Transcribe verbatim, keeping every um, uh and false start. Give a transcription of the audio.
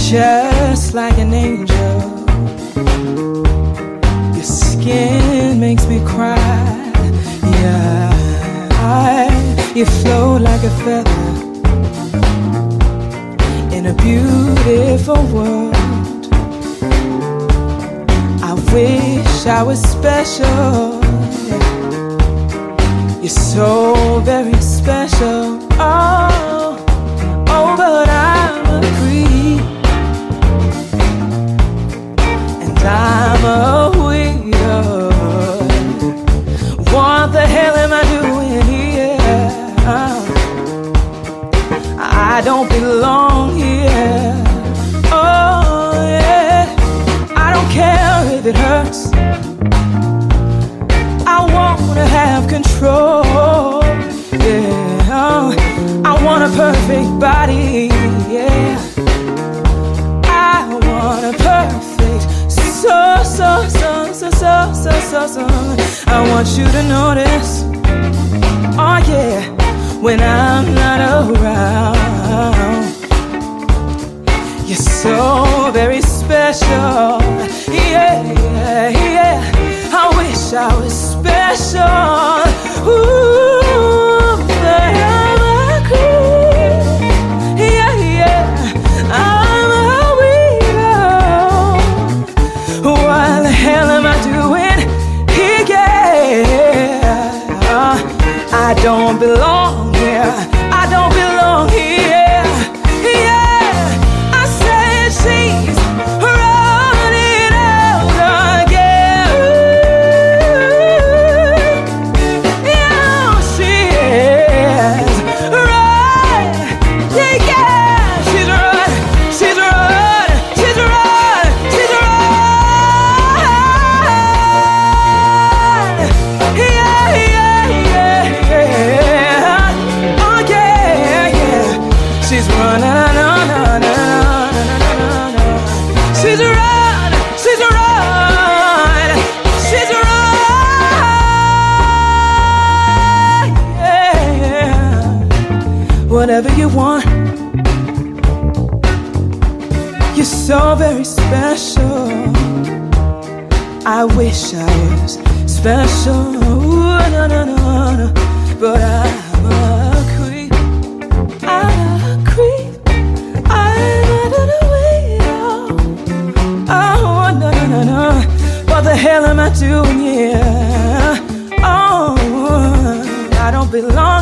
just like an angel. Your skin makes me cry. Yeah, I, you float like a feather in a beautiful world. I wish I was special. You're so very special. Oh, oh, but I'm a creep, and I'm a weirdo. What the hell am I doing here? I don't belong here. Oh yeah, I don't care if it hurts. I wanna have control. Yeah, I want a perfect body. Yeah, I want a perfect, so so so so so so so so. I want you to notice. Oh yeah, when I'm not around, you're so very special. Yeah, yeah, yeah. I wish I was special. Ooh, but I'm a creep. Yeah, yeah. I'm a weirdo. What the hell am I doing here? Yeah, I don't belong here. I don't belong here. Yeah, I said she's running out again. Yeah, she is right. Yeah, yeah, she's right. She's right. She's right. She's right. Yeah, yeah, yeah, yeah. Oh yeah, yeah. She's running, no, no, no, no, no, no, no. She's right, she's right, she's right. Yeah. Whatever you want, you're so very special. I wish I was special. Ooh, no, no, no, no. But I'm a creep. I'm a creep. I'm a weirdo. Oh, no, no, no, no. What the hell am I doing here? Oh, I don't belong.